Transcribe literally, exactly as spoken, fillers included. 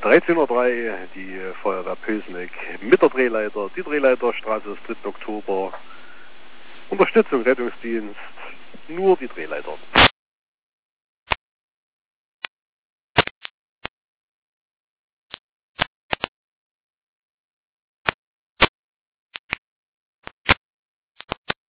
dreizehn Uhr drei, die Feuerwehr Pösneck mit der Drehleiter, die Drehleiterstraße des dritten Oktober, Unterstützung, Rettungsdienst, nur die Drehleiter.